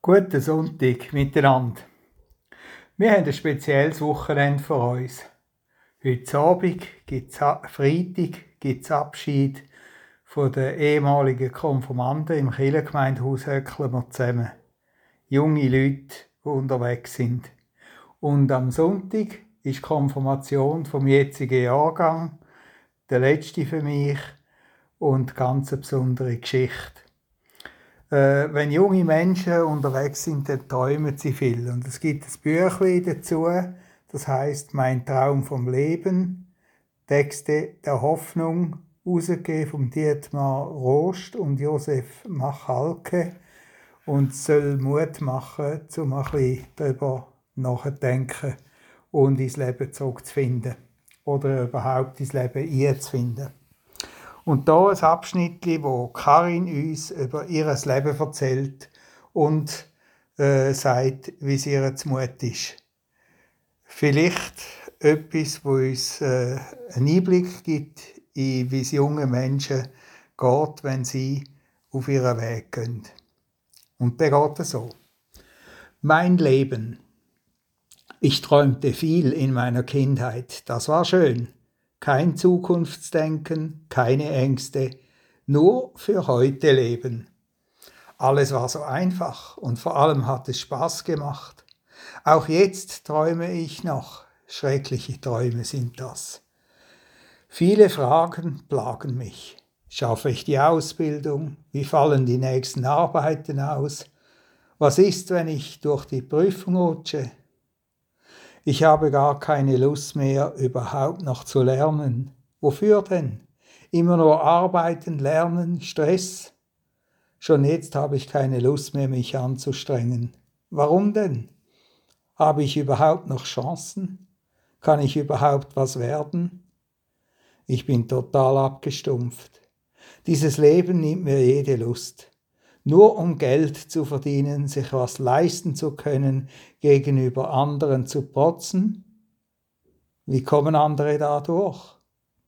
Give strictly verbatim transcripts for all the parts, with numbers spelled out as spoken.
Guten Sonntag miteinander. Wir haben ein spezielles Wochenende vor uns. Heute Abend gibt's Freitag gibt es Abschied von den ehemaligen Konfirmanden im Kirchengemeindehaus Höcklen wir zusammen. Junge Leute, die unterwegs sind. Und am Sonntag ist die Konfirmation vom jetzigen Jahrgang, der letzte für mich und ganz eine besondere Geschichte. Äh, wenn junge Menschen unterwegs sind, dann träumen sie viel. Und es gibt ein Büchlein dazu, das heißt «Mein Traum vom Leben», Texte der Hoffnung, herausgegeben von Dietmar Rost und Josef Machalke, und soll Mut machen, um ein bisschen darüber nachzudenken und ins Leben zurückzufinden oder überhaupt ins Leben einzufinden. Und da ein Abschnitt, wo Karin uns über ihr Leben erzählt und äh, sagt, wie es ihr Mut ist. Vielleicht etwas, wo uns äh, einen Einblick gibt, in wie es junge Menschen geht, wenn sie auf ihren Weg gehen. Und der geht so. Mein Leben. Ich träumte viel in meiner Kindheit. Das war schön. Kein Zukunftsdenken, keine Ängste, nur für heute leben. Alles war so einfach und vor allem hat es Spaß gemacht. Auch jetzt träume ich noch. Schreckliche Träume sind das. Viele Fragen plagen mich. Schaffe ich die Ausbildung? Wie fallen die nächsten Arbeiten aus? Was ist, wenn ich durch die Prüfung rutsche? Ich habe gar keine Lust mehr, überhaupt noch zu lernen. Wofür denn? Immer nur arbeiten, lernen, Stress? Schon jetzt habe ich keine Lust mehr, mich anzustrengen. Warum denn? Habe ich überhaupt noch Chancen? Kann ich überhaupt was werden? Ich bin total abgestumpft. Dieses Leben nimmt mir jede Lust. Nur um Geld zu verdienen, sich was leisten zu können, gegenüber anderen zu protzen? Wie kommen andere da durch?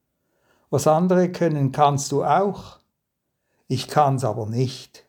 Was andere können, kannst du auch. Ich kann's aber nicht.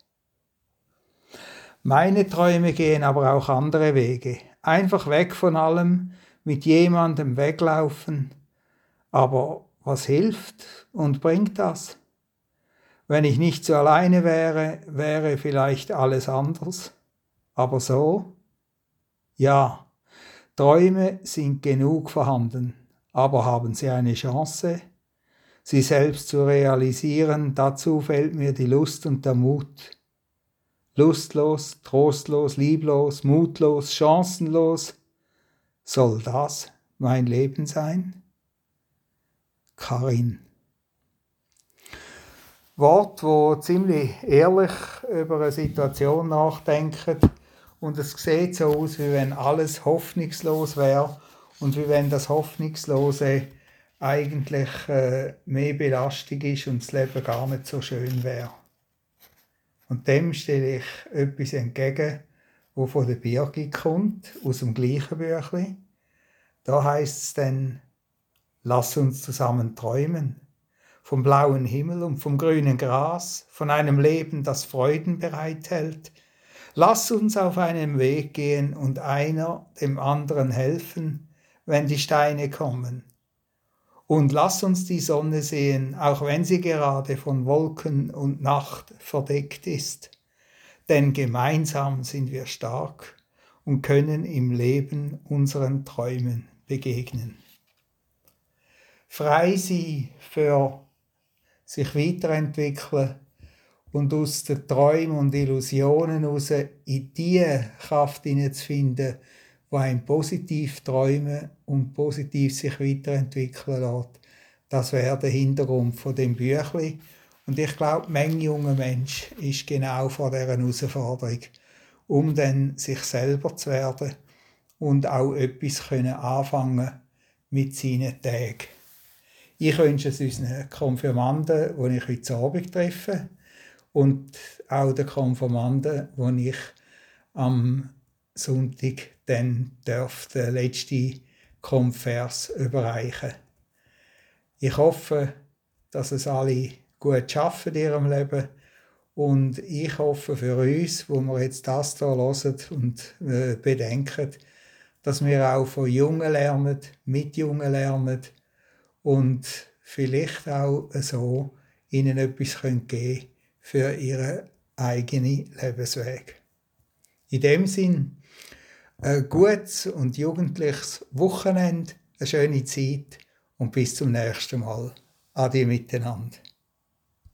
Meine Träume gehen aber auch andere Wege. Einfach weg von allem, mit jemandem weglaufen. Aber was hilft und bringt das? Wenn ich nicht so alleine wäre, wäre vielleicht alles anders. Aber so? Ja, Träume sind genug vorhanden, aber haben sie eine Chance, sie selbst zu realisieren? Dazu fehlt mir die Lust und der Mut. Lustlos, trostlos, lieblos, mutlos, chancenlos. Soll das mein Leben sein? Karin. Wort, wo ziemlich ehrlich über eine Situation nachdenken, und es sieht so aus, wie wenn alles hoffnungslos wäre und wie wenn das Hoffnungslose eigentlich äh, mehr Belastung ist und das Leben gar nicht so schön wäre. Und dem stelle ich etwas entgegen, wo von der Birgit kommt, aus dem gleichen Büchlein. Da heisst es dann: Lass uns zusammen träumen. Vom blauen Himmel und vom grünen Gras, von einem Leben, das Freuden bereithält. Lass uns auf einen Weg gehen und einer dem anderen helfen, wenn die Steine kommen. Und lass uns die Sonne sehen, auch wenn sie gerade von Wolken und Nacht verdeckt ist. Denn gemeinsam sind wir stark und können im Leben unseren Träumen begegnen. Frei sein für sich weiterentwickeln und aus den Träumen und Illusionen heraus in die Kraft hineinzufinden, die einem positiv träumen und positiv sich weiterentwickeln lässt. Das wäre der Hintergrund von dem Büchlein. Und ich glaube, manch junger Mensch ist genau vor dieser Herausforderung, um dann sich selber zu werden und auch etwas können anfangen mit seinen Tagen. Ich wünsche es unseren Konfirmanden, die ich heute Abend treffe, und auch den Konfirmanden, die ich am Sonntag dann darf den letzten Konfvers überreichen. Ich hoffe, dass es alle gut schaffen in ihrem Leben Und ich hoffe für uns, wo wir jetzt das hier hören und äh, bedenken, dass wir auch von Jungen lernen, mit Jungen lernen und vielleicht auch so ihnen etwas geben können für ihren eigenen Lebensweg. In dem Sinn, ein gutes und jugendliches Wochenende, eine schöne Zeit und bis zum nächsten Mal. Ade miteinander.